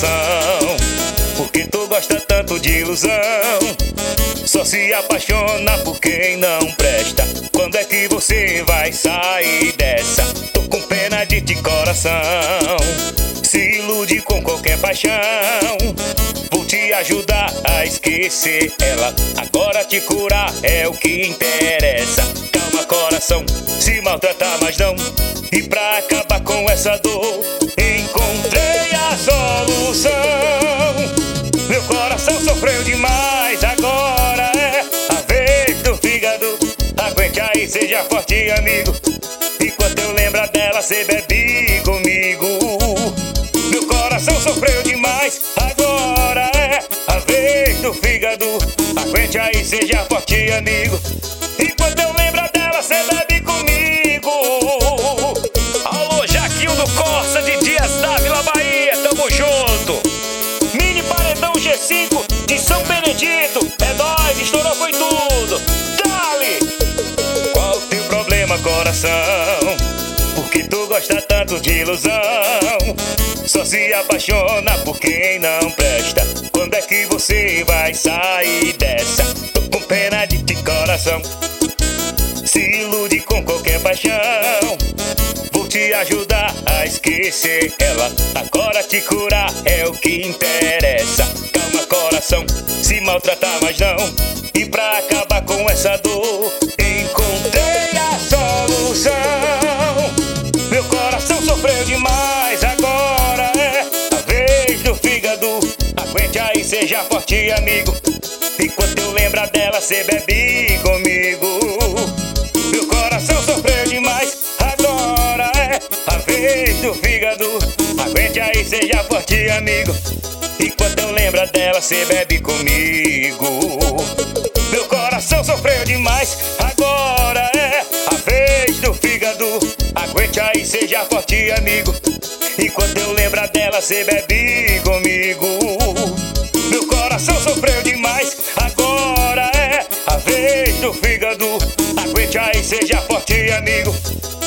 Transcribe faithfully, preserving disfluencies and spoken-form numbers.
coração. Porque tu gosta tanto de ilusão, só se apaixona por quem não presta. Quando é que você vai sair dessa? Tô com pena de ti, coração. Se ilude com qualquer paixão, vou te ajudar a esquecer ela. Agora te curar é o que interessa. Calma, coração, se maltrata mais não. E pra acabar com essa dor, encontrei a solução. Meu coração sofreu demais, agora é a vez do fígado. Aguente aí, seja forte, amigo. Enquanto eu lembro dela, cê bebe comigo. Meu coração sofreu demais, agora é a vez do fígado. Aguente aí, seja forte, amigo. Enquanto eu lembro dela, cê bebe comigo. Alô, Jaquinho do Corsa de Dias Dávila, Bahia, tamo junto. Mini Paredão G cinco de São Benedito, é nóis, estourou, foi tudo. Dale! Qual o teu problema, coração? Porque tu gosta tanto de ilusão, só se apaixona por quem não presta. Quando é que você vai sair dessa? Tô com pena de ti, coração. Se ilude com qualquer paixão, vou te ajudar a esquecer ela. Agora te curar é o que interessa. Calma, coração, se maltratar mais não. E pra acabar com essa dor, encontrei a solução. Meu coração sofreu demais, agora é a vez do fígado. Aguente aí, seja forte, amigo. Enquanto eu lembro dela, cê bebe comigo. Meu coração sofreu demais, agora é a vez do fígado. Aguente aí, seja forte, amigo. Enquanto eu lembro dela, cê bebe comigo. Meu coração sofreu demais, agora é a vez do fígado. Aguente aí, seja forte, amigo. Enquanto eu lembro dela, cê bebe comigo. Meu coração sofreu demais, agora é a vez do fígado. Aguente aí, seja forte, amigo.